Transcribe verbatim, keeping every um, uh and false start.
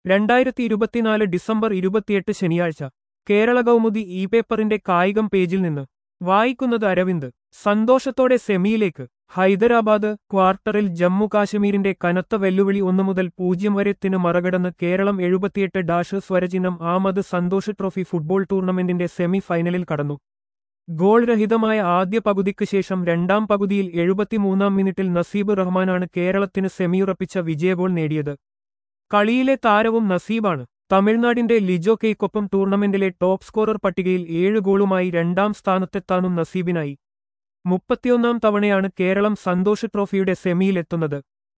രണ്ടായിരത്തി ഇരുപത്തിനാല് ഡിസംബർ ഇരുപത്തിയെട്ട് ശനിയാഴ്ച കേരള കൗമുദി ഇ പേപ്പറിന്റെ കായികം പേജിൽ നിന്ന് വായിക്കുന്നത് അരവിന്ദ്. സന്തോഷത്തോടെ സെമിയിലേക്ക് ഹൈദരാബാദ്. ക്വാർട്ടറിൽ ജമ്മു കാശ്മീരിന്റെ കനത്ത വെല്ലുവിളി ഒന്നു മുതൽ പൂജ്യം വരെത്തിന് മറികടന്ന് കേരളം എഴുപത്തിയെട്ട് ഡാഷ് സ്വരചിഹ്നം ആമത് സന്തോഷ് ട്രോഫി ഫുട്ബോൾ ടൂർണമെന്റിന്റെ സെമി ഫൈനലിൽ കടന്നു. ഗോൾ രഹിതമായ ആദ്യ പകുതിക്ക് ശേഷം രണ്ടാം പകുതിയിൽ എഴുപത്തിമൂന്നാം മിനിറ്റിൽ നസീബ് റഹ്മാനാണ് കേരളത്തിന് സെമിയുറപ്പിച്ച വിജയഗോൾ നേടിയത്. കളിയിലെ താരവും നസീബാണ്. തമിഴ്നാടിന്റെ ലിജോ കെയ്ക്കൊപ്പം ടൂർണമെന്റിലെ ടോപ്പ് സ്കോറർ പട്ടികയിൽ ഏഴ് ഗോളുമായി രണ്ടാം സ്ഥാനത്തെത്താനും നസീബിനായി. മുപ്പത്തിയൊന്നാം തവണയാണ് കേരളം സന്തോഷ് ട്രോഫിയുടെ സെമിയിലെത്തുന്നത്.